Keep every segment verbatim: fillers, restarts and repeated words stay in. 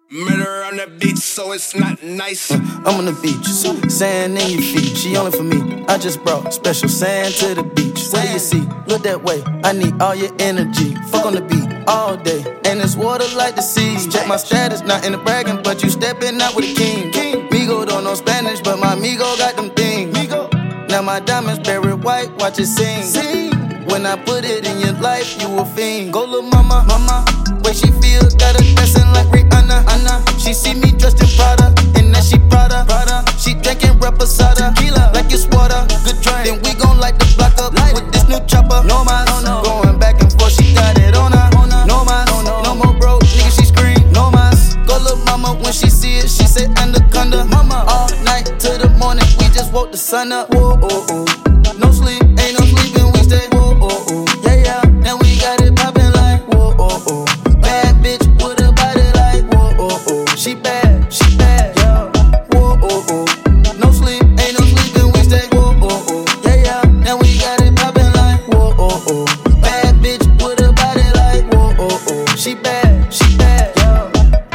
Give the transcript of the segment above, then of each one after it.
Murder on the beach, so it's not nice. uh, I'm on the beach, sand in your feet. She only for me, I just brought special sand to the beach. What do you see? Look that way, I need all your energy. Fuck on the beat, all day, and it's water like the sea. Check my status, not in the bragging, but you stepping out with a king. Migo don't know Spanish, but my Migo got them things. Now my diamonds buried white, watch it sing. When I put it in your life, you a fiend. Go little mama, mama, way she feel, got her dancing like Rihanna. Anna. She see me dressed in Prada, and then she Prada. Prada. She drinking reposada, tequila, like it's water. Good drink, then we gon' light the block up light with it. This new chopper. No mas, no, no. Going back and forth, she got it on her. On her. No mas, no, no. No more broke, nigga, she scream. No mas, go little mama, when she see it, she say anaconda. Mama, all night to the morning, we just woke the sun up. Whoa, oh, oh. No sleep, ain't no sleeping, we stay. Whoa, oh, oh. Yeah, yeah, now we got it poppin' like. Whoa, oh, oh. Bad bitch with a body like. Whoa, oh, oh. She bad, she bad, yeah. Whoa, oh, oh. No sleep, ain't no sleeping, we stay. Whoa, oh, oh. Yeah, yeah, now we got it poppin' like. Whoa, oh, oh. Bad bitch with a body like. Whoa, oh, oh. She bad, she bad, yeah.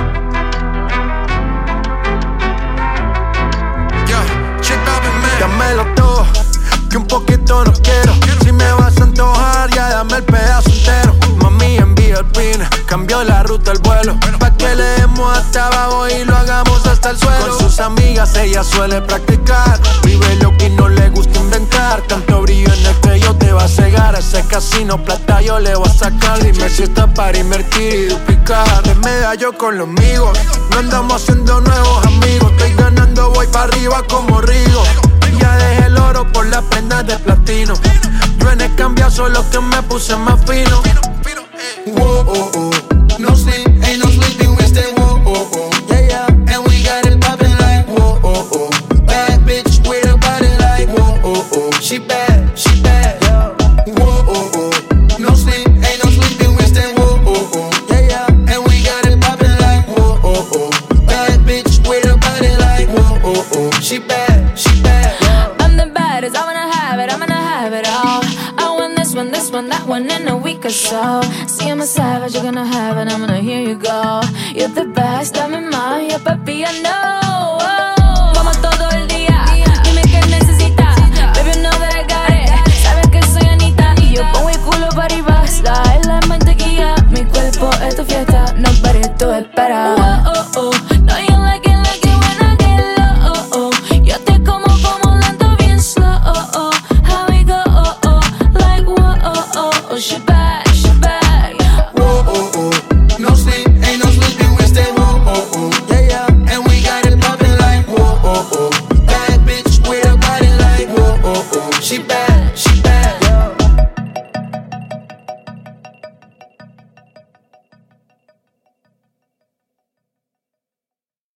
Yeah, check out the man. Dámelo todo, que un poquito no quiero. Si me vas a antojar, ya dame el pedazo entero. Mami, envía el pin, cambió la ruta del vuelo. Pa' que le demos hasta abajo y lo hagamos hasta el suelo. Con sus amigas ella suele practicar. Vive lo que no le gusta inventar. Tanto brillo en el que yo te va a cegar. A ese casino plata yo le voy a sacar. Dime si está para invertir y duplicar. De medallo con los amigos, no andamos haciendo nuevos amigos. Estoy ganando, voy para arriba como Rigo. Ya dejé el oro por las prendas de platino. Yo en el cambio solo que me puse más fino. Whoa, oh, oh. No sleep, ain't no sleeping, we stay. Whoa, oh, oh. Yeah, yeah, and we got it poppin' like. Whoa, oh, oh. Bad bitch with a body like. Whoa, oh, oh. She bad, she bad, yeah. Whoa, oh, oh. No sleep, ain't no sleeping, we stay. Whoa, oh, oh. Yeah, yeah, and we got it poppin' like. Whoa, oh, oh. Bad bitch with a body like. Whoa, oh, oh. She bad, she bad, yeah. I'm the baddest, I wanna have it, I'm gonna have it all. I want this one, this one, that one in a week or so. See, I'm a savage, you're gonna have it, I'm gonna hear you go. You're the best, dame más, yeah, papi, I know. Oh, vamos todo el día, dime qué necesitas. Baby, you know that I got it, sabes que soy Anita. Y yo pongo el culo para arriba, la en la mantequilla. Mi cuerpo es tu fiesta, no pares, tú espera.